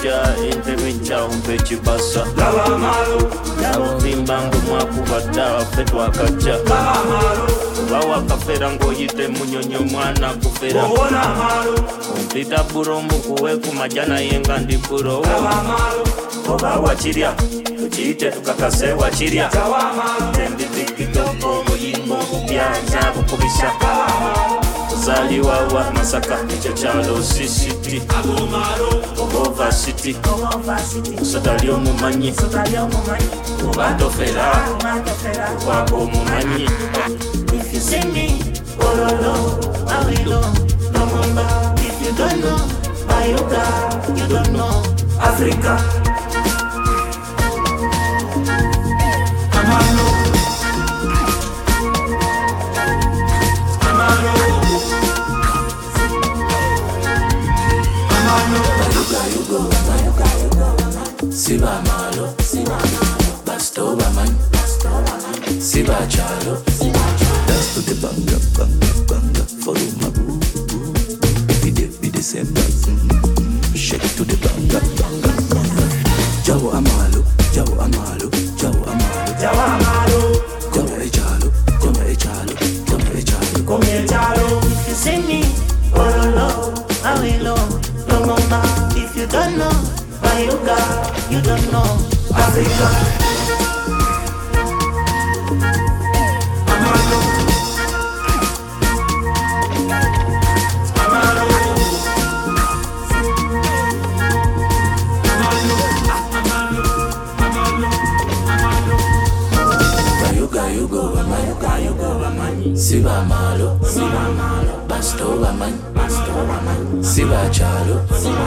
cha entremincha umpechi basa lava malo lavo vimbango mwakuvata fetu akacha lava malo wawa kafera ngoyite munyonyo mwana kufera ona malo umpita buro mukuwe kumajana yenga ndiburo lava malo oba wachiria tuchite tukakase wachiria lava malo tendidikitoko muyimbo kupyanza kukubisha Zali wawa masaka chachalo CCT Over City Sotalio mumanyi Ubato fera Wako mumanyi If you see me Ololo Awilo Lomomba If you don't know Bayuga You don't know Africa Amano Siba malo, basto baman, siba chalo, dance to the banga, banga, banga, follow my boo, be the same, shake to the banga, banga, banga. Jawo amalo, jawo amalo, jawo amalo, jawo amalo, come chalo, come chalo, come chalo, come chalo. If you see me, ololo, awilo, lomomba. If you don't know. Bayuga, you don't know Africa. Amalo, Amalo, Bayuga, you go, Bayuga, you go, Bamani. Siba malo, basto, Baman, Siba chalo,